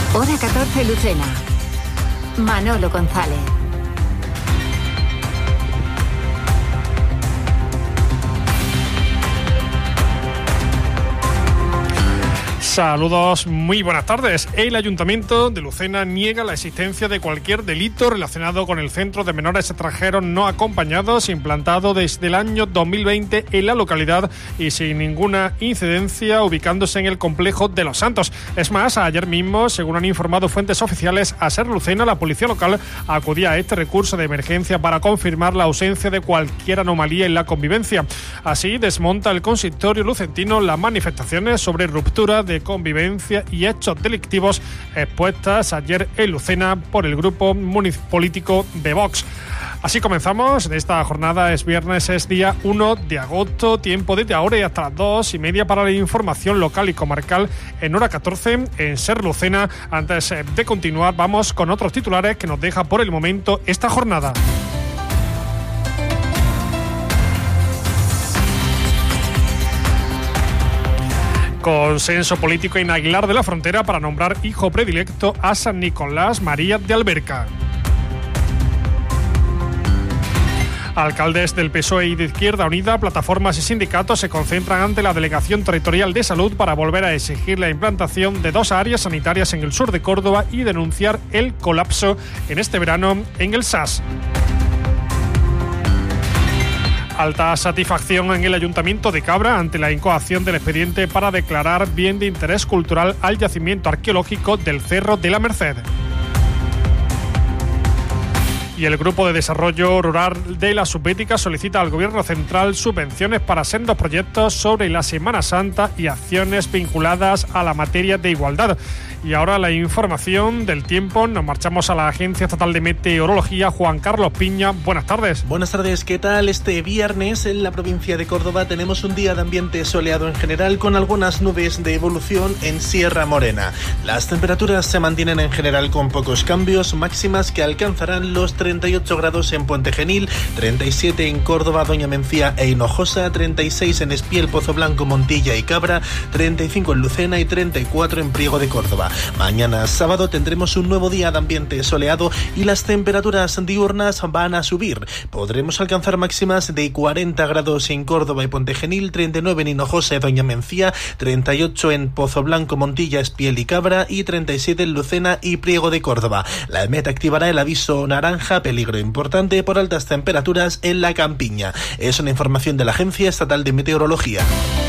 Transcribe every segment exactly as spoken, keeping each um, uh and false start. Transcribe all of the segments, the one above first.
Hora catorce, Lucena. Manolo González. Saludos, muy buenas tardes. El Ayuntamiento de Lucena niega la existencia de cualquier delito relacionado con el centro de menores extranjeros no acompañados implantado desde el año dos mil veinte en la localidad y sin ninguna incidencia, ubicándose en el complejo de Los Santos. Es más, ayer mismo, según han informado fuentes oficiales, a Ser Lucena, la policía local acudía a este recurso de emergencia para confirmar la ausencia de cualquier anomalía en la convivencia. Así, desmonta el consistorio lucentino las manifestaciones sobre ruptura de convivencia y hechos delictivos expuestas ayer en Lucena por el grupo político de Vox. Así comenzamos. Esta jornada es viernes, es día uno de agosto, tiempo desde ahora y hasta las dos y media para la información local y comarcal en hora catorce en Ser Lucena. Antes de continuar, vamos con otros titulares que nos deja por el momento esta jornada. Consenso político en Aguilar de la Frontera para nombrar hijo predilecto a San Nicolás María de Alberca. Alcaldes del P S O E y de Izquierda Unida, plataformas y sindicatos se concentran ante la Delegación Territorial de Salud para volver a exigir la implantación de dos áreas sanitarias en el sur de Córdoba y denunciar el colapso en este verano en el S A S. Alta satisfacción en el Ayuntamiento de Cabra ante la incoación del expediente para declarar bien de interés cultural al yacimiento arqueológico del Cerro de la Merced. Y el Grupo de Desarrollo Rural de la Subbética solicita al Gobierno Central subvenciones para sendos proyectos sobre la Semana Santa y acciones vinculadas a la materia de igualdad. Y ahora la información del tiempo. Nos marchamos a la Agencia Estatal de Meteorología. Juan Carlos Piña, buenas tardes. Buenas tardes, ¿qué tal? Este viernes en la provincia de Córdoba tenemos un día de ambiente soleado en general con algunas nubes de evolución en Sierra Morena. Las temperaturas se mantienen en general con pocos cambios, máximas que alcanzarán los treinta y ocho grados en Puente Genil, treinta y siete en Córdoba, Doña Mencía e Hinojosa, treinta y seis en Espiel, Pozo Blanco, Montilla y Cabra, treinta y cinco en Lucena y treinta y cuatro en Priego de Córdoba. Mañana sábado tendremos un nuevo día de ambiente soleado y las temperaturas diurnas van a subir. Podremos alcanzar máximas de cuarenta grados en Córdoba y Puente Genil, treinta y nueve en Hinojosa y Doña Mencía, treinta y ocho en Pozo Blanco, Montilla, Espiel y Cabra y treinta y siete en Lucena y Priego de Córdoba. La EMET activará el aviso naranja, peligro importante por altas temperaturas en la campiña. Es una información de la Agencia Estatal de Meteorología.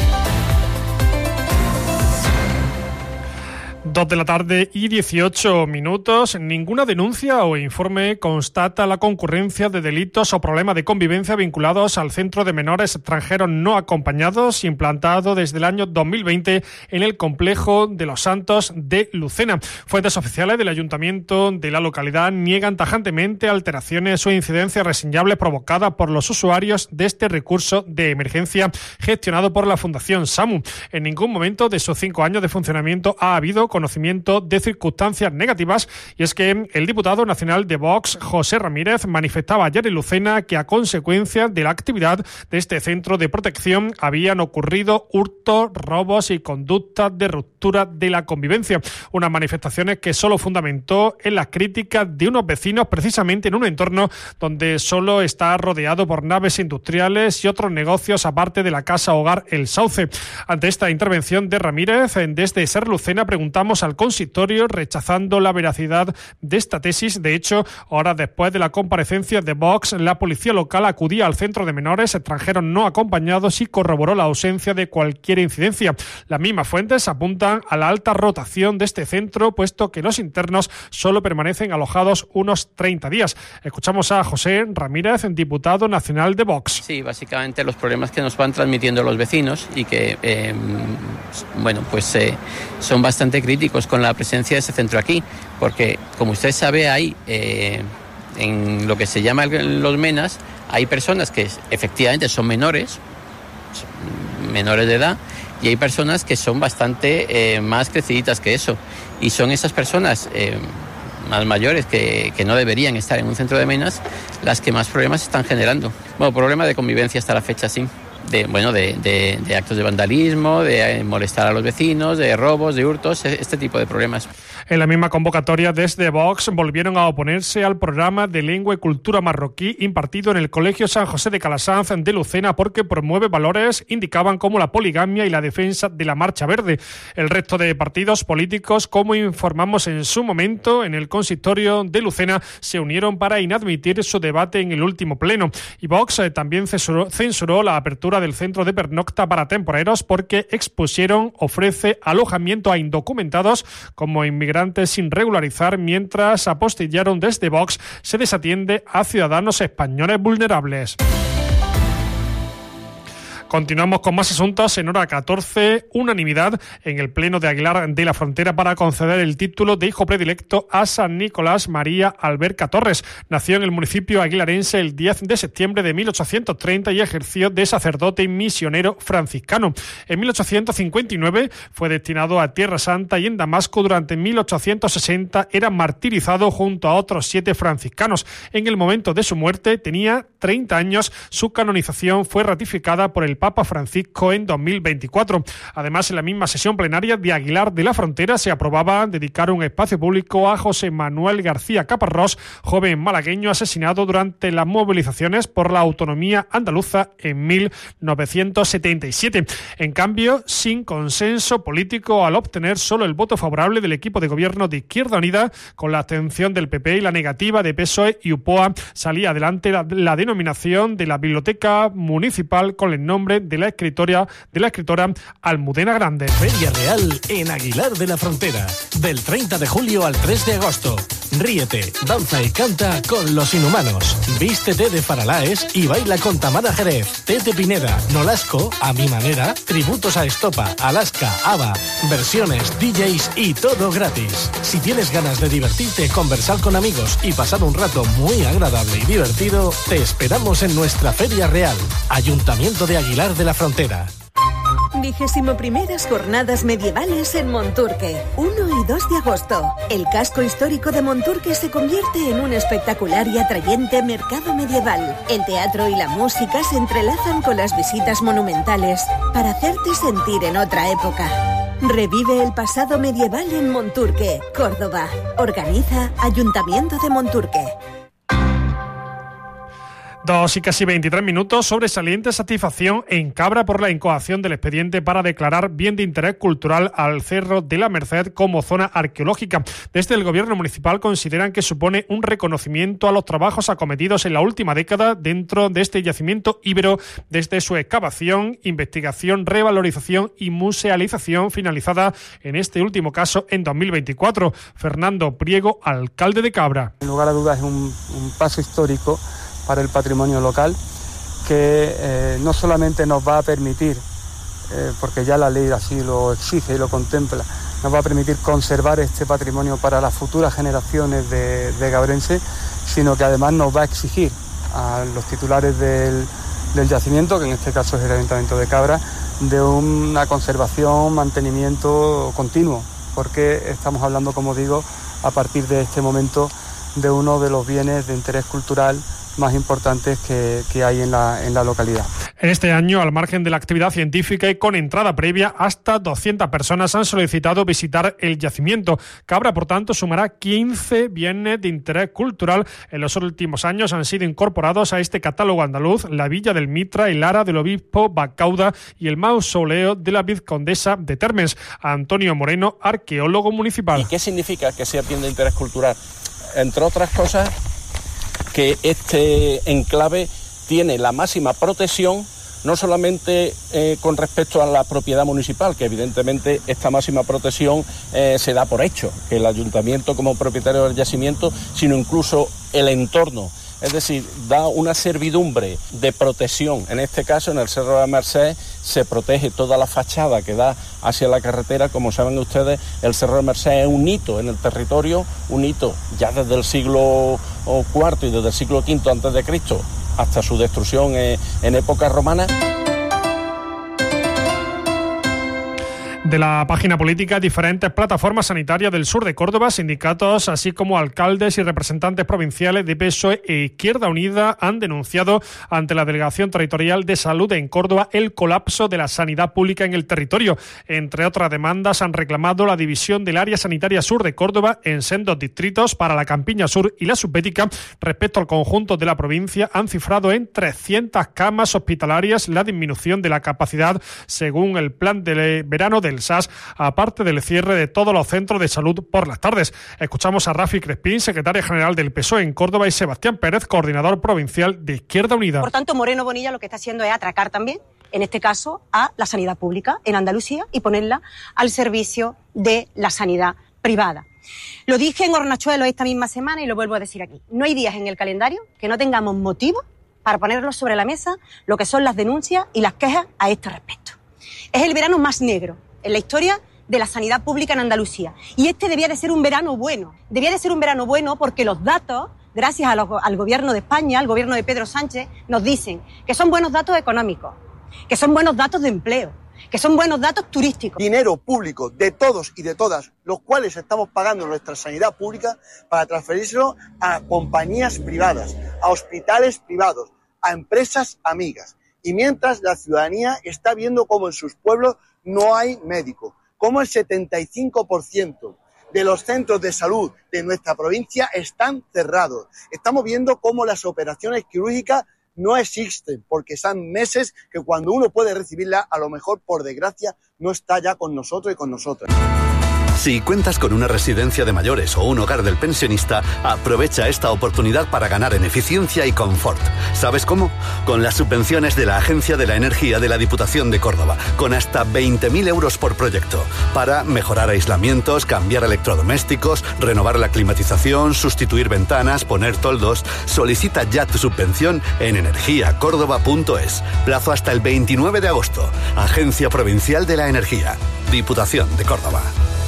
Dos de la tarde y dieciocho minutos. Ninguna denuncia o informe constata la concurrencia de delitos o problemas de convivencia vinculados al centro de menores extranjeros no acompañados implantado desde el año dos mil veinte en el complejo de Los Santos de Lucena. Fuentes oficiales del ayuntamiento de la localidad niegan tajantemente alteraciones o incidencias reseñables provocadas por los usuarios de este recurso de emergencia gestionado por la Fundación SAMU. En ningún momento de sus cinco años de funcionamiento ha habido conocimiento de circunstancias negativas, y es que el diputado nacional de Vox, José Ramírez, manifestaba ayer en Lucena que a consecuencia de la actividad de este centro de protección habían ocurrido hurtos, robos y conductas de ruptura de la convivencia. Unas manifestaciones que solo fundamentó en las críticas de unos vecinos, precisamente en un entorno donde solo está rodeado por naves industriales y otros negocios aparte de la casa hogar El Sauce. Ante esta intervención de Ramírez, desde Ser Lucena preguntamos al consistorio rechazando la veracidad de esta tesis. De hecho, horas después de la comparecencia de Vox, la policía local acudía al centro de menores extranjeros no acompañados y corroboró la ausencia de cualquier incidencia. Las mismas fuentes apuntan a la alta rotación de este centro, puesto que los internos solo permanecen alojados unos treinta días. Escuchamos a José Ramírez, diputado nacional de Vox. Sí, básicamente los problemas que nos van transmitiendo los vecinos y que, eh, bueno, pues eh, son bastante críticos críticos con la presencia de ese centro aquí, porque como usted sabe hay eh, en lo que se llama los MENAS hay personas que efectivamente son menores, son menores de edad, y hay personas que son bastante eh, más creciditas que eso, y son esas personas eh, más mayores que, que no deberían estar en un centro de MENAS las que más problemas están generando. Bueno, problema de convivencia hasta la fecha, sí. de bueno de, de, de actos de vandalismo, de molestar a los vecinos, de robos, de hurtos, este tipo de problemas. En la misma convocatoria, desde Vox volvieron a oponerse al programa de lengua y cultura marroquí impartido en el Colegio San José de Calasanz de Lucena porque promueve valores, indicaban, como la poligamia y la defensa de la Marcha Verde. El resto de partidos políticos, como informamos en su momento, en el consistorio de Lucena, se unieron para inadmitir su debate en el último pleno. Y Vox eh, también censuró, censuró la apertura del centro de pernocta para temporeros porque expusieron ofrece alojamiento a indocumentados como inmigrantes sin regularizar, mientras apostillaron desde Vox se desatiende a ciudadanos españoles vulnerables. Continuamos con más asuntos. En hora catorce, unanimidad en el Pleno de Aguilar de la Frontera para conceder el título de hijo predilecto a San Nicolás María Alberca Torres. Nació en el municipio aguilarense el diez de septiembre de mil ochocientos treinta y ejerció de sacerdote y misionero franciscano. En mil ochocientos cincuenta y nueve fue destinado a Tierra Santa y en Damasco durante mil ochocientos sesenta era martirizado junto a otros siete franciscanos. En el momento de su muerte tenía treinta años. Su canonización fue ratificada por el Papa Francisco en dos mil veinticuatro. Además, en la misma sesión plenaria de Aguilar de la Frontera se aprobaba dedicar un espacio público a José Manuel García Caparrós, joven malagueño asesinado durante las movilizaciones por la autonomía andaluza en mil novecientos setenta y siete. En cambio, sin consenso político al obtener solo el voto favorable del equipo de gobierno de Izquierda Unida, con la abstención del P P y la negativa de P S O E y U P O A, salía adelante la, la denominación de la biblioteca municipal con el nombre de la escritora, de la escritora Almudena Grande. Feria Real en Aguilar de la Frontera, del treinta de julio al tres de agosto. Ríete, danza y canta con Los Inhumanos. Vístete de Faralaes y baila con Tamara Jerez, Tete Pineda, Nolasco, A Mi Manera, tributos a Estopa, Alaska, ABBA, versiones, D Js y todo gratis. Si tienes ganas de divertirte, conversar con amigos y pasar un rato muy agradable y divertido, te esperamos en nuestra Feria Real, Ayuntamiento de Aguilar de la Frontera. Vigésimo primeras jornadas medievales en Monturque, uno y dos de agosto. El casco histórico de Monturque se convierte en un espectacular y atrayente mercado medieval. El teatro y la música se entrelazan con las visitas monumentales para hacerte sentir en otra época. Revive el pasado medieval en Monturque, Córdoba. Organiza Ayuntamiento de Monturque. Dos y casi veintitrés minutos. Sobresaliente satisfacción en Cabra por la incoación del expediente para declarar bien de interés cultural al Cerro de la Merced como zona arqueológica. Desde el gobierno municipal consideran que supone un reconocimiento a los trabajos acometidos en la última década dentro de este yacimiento íbero, desde su excavación, investigación, revalorización y musealización, finalizada en este último caso en dos mil veinticuatro. Fernando Priego, alcalde de Cabra. Sin lugar a dudas es un, un paso histórico para el patrimonio local que eh, no solamente nos va a permitir, eh, porque ya la ley así lo exige y lo contempla, nos va a permitir conservar este patrimonio para las futuras generaciones de, de cabrenses, sino que además nos va a exigir a los titulares del, del yacimiento, que en este caso es el Ayuntamiento de Cabra, de una conservación, mantenimiento continuo, porque estamos hablando, como digo, a partir de este momento de uno de los bienes de interés cultural más importantes que, que hay en la, en la localidad. En este año, al margen de la actividad científica y con entrada previa, hasta doscientas personas han solicitado visitar el yacimiento. Cabra, por tanto, sumará quince bienes de interés cultural. En los últimos años han sido incorporados a este catálogo andaluz la Villa del Mitra, el Ara del Obispo Bacauda y el mausoleo de la Vizcondesa de Termes. Antonio Moreno, arqueólogo municipal. ¿Y qué significa que sea bien de interés cultural? Entre otras cosas, que este enclave tiene la máxima protección, no solamente eh, con respecto a la propiedad municipal, que evidentemente esta máxima protección eh, se da por hecho, que el ayuntamiento como propietario del yacimiento, sino incluso el entorno. Es decir, da una servidumbre de protección. En este caso, en el Cerro de la Merced, se protege toda la fachada que da hacia la carretera. Como saben ustedes, el Cerro de la Merced es un hito en el territorio, un hito ya desde el siglo cuarto y desde el siglo quinto antes de Cristo hasta su destrucción en época romana. De la página política, diferentes plataformas sanitarias del sur de Córdoba, sindicatos, así como alcaldes y representantes provinciales de P S O E e Izquierda Unida han denunciado ante la Delegación Territorial de Salud en Córdoba el colapso de la sanidad pública en el territorio. Entre otras demandas, han reclamado la división del área sanitaria sur de Córdoba en sendos distritos para la Campiña Sur y la Subbética. Respecto al conjunto de la provincia, han cifrado en trescientas camas hospitalarias la disminución de la capacidad según el plan de verano del S A S, aparte del cierre de todos los centros de salud por las tardes. Escuchamos a Rafi Crespín, secretaria general del P S O E en Córdoba, y Sebastián Pérez, coordinador provincial de Izquierda Unida. Por tanto, Moreno Bonilla lo que está haciendo es atracar también, en este caso, a la sanidad pública en Andalucía y ponerla al servicio de la sanidad privada. Lo dije en Hornachuelo esta misma semana y lo vuelvo a decir aquí. No hay días en el calendario que no tengamos motivo para ponerlos sobre la mesa lo que son las denuncias y las quejas a este respecto. Es el verano más negro en la historia de la sanidad pública en Andalucía. Y este debía de ser un verano bueno. Debía de ser un verano bueno porque los datos, gracias a lo, al gobierno de España, al gobierno de Pedro Sánchez, nos dicen que son buenos datos económicos, que son buenos datos de empleo, que son buenos datos turísticos. Dinero público de todos y de todas, los cuales estamos pagando nuestra sanidad pública para transferírselo a compañías privadas, a hospitales privados, a empresas amigas. Y mientras la ciudadanía está viendo cómo en sus pueblos no hay médico, cómo el setenta y cinco por ciento de los centros de salud de nuestra provincia están cerrados. Estamos viendo cómo las operaciones quirúrgicas no existen, porque son meses que cuando uno puede recibirla, a lo mejor, por desgracia, no está ya con nosotros y con nosotras. Si cuentas con una residencia de mayores o un hogar del pensionista, aprovecha esta oportunidad para ganar en eficiencia y confort. ¿Sabes cómo? Con las subvenciones de la Agencia de la Energía de la Diputación de Córdoba, con hasta veinte mil euros por proyecto, para mejorar aislamientos, cambiar electrodomésticos, renovar la climatización, sustituir ventanas, poner toldos. Solicita ya tu subvención en energía córdoba punto es. Plazo hasta el veintinueve de agosto. Agencia Provincial de la Energía. Diputación de Córdoba.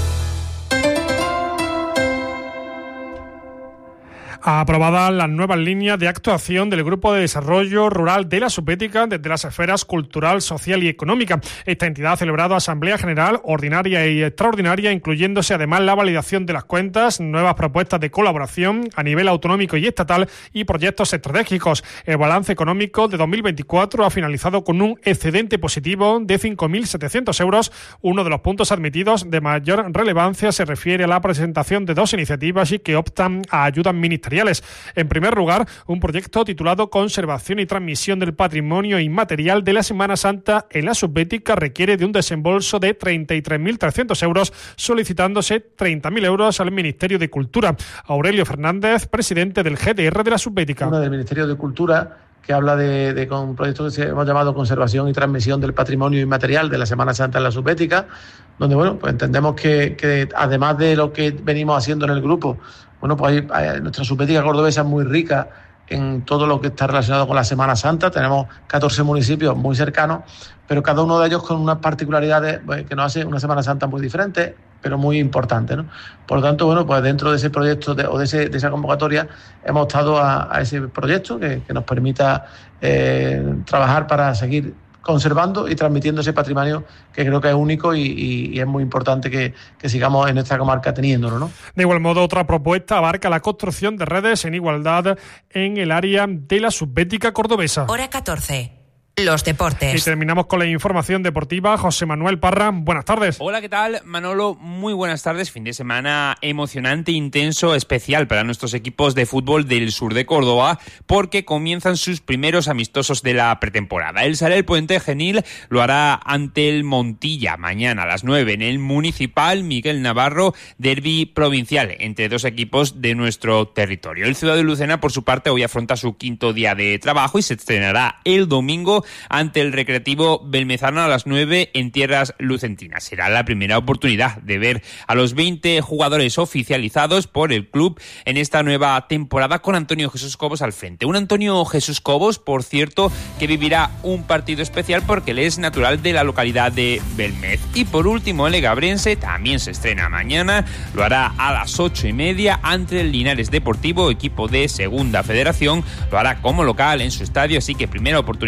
Aprobadas las nuevas líneas de actuación del Grupo de Desarrollo Rural de la Subbética desde las esferas cultural, social y económica. Esta entidad ha celebrado Asamblea General Ordinaria y Extraordinaria, incluyéndose además la validación de las cuentas, nuevas propuestas de colaboración a nivel autonómico y estatal y proyectos estratégicos. El balance económico de dos mil veinticuatro ha finalizado con un excedente positivo de cinco mil setecientos euros. Uno de los puntos admitidos de mayor relevancia se refiere a la presentación de dos iniciativas y que optan a ayudas ministeriales. En primer lugar, un proyecto titulado Conservación y Transmisión del Patrimonio Inmaterial de la Semana Santa en la Subbética requiere de un desembolso de treinta y tres mil trescientos euros, solicitándose treinta mil euros al Ministerio de Cultura. Aurelio Fernández, presidente del G D R de la Subbética. Uno del Ministerio de Cultura, que habla de, de un proyecto que hemos llamado Conservación y Transmisión del Patrimonio Inmaterial de la Semana Santa en la Subbética, donde bueno, pues entendemos que, que además de lo que venimos haciendo en el grupo, bueno, pues hay, hay, nuestra Subbética cordobesa es muy rica en todo lo que está relacionado con la Semana Santa. Tenemos catorce municipios muy cercanos, pero cada uno de ellos con unas particularidades pues, que nos hace una Semana Santa muy diferente, pero muy importante, ¿no? Por lo tanto, bueno, pues dentro de ese proyecto de, o de, ese, de esa convocatoria hemos optado a, a ese proyecto que, que nos permita eh, trabajar para seguir conservando y transmitiendo ese patrimonio que creo que es único y, y, y es muy importante que, que sigamos en esta comarca teniéndolo, ¿no? De igual modo, otra propuesta abarca la construcción de redes en igualdad en el área de la Subbética cordobesa. Hora catorce. Los deportes. Y terminamos con la información deportiva. José Manuel Parra, buenas tardes. Hola, ¿qué tal? Manolo, muy buenas tardes. Fin de semana emocionante, intenso, especial para nuestros equipos de fútbol del sur de Córdoba, porque comienzan sus primeros amistosos de la pretemporada. El Sarel Puente Genil lo hará ante el Montilla mañana a las nueve en el Municipal Miguel Navarro, derbi provincial entre dos equipos de nuestro territorio. El Ciudad de Lucena, por su parte, hoy afronta su quinto día de trabajo y se estrenará el domingo ante el Recreativo Belmezano a las nueve en tierras lucentinas. Será la primera oportunidad de ver a los veinte jugadores oficializados por el club en esta nueva temporada, con Antonio Jesús Cobos al frente. Un Antonio Jesús Cobos, por cierto, que vivirá un partido especial porque él es natural de la localidad de Belmez. Y por último, el Egabrense también se estrena mañana, lo hará a las ocho y media ante el Linares Deportivo, equipo de Segunda Federación, lo hará como local en su estadio, así que primera oportunidad para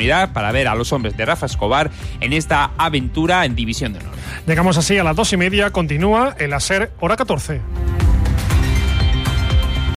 para ver a los hombres de Rafa Escobar en esta aventura en División de Honor. Llegamos así a las dos y media, continúa el A S E R Hora catorce.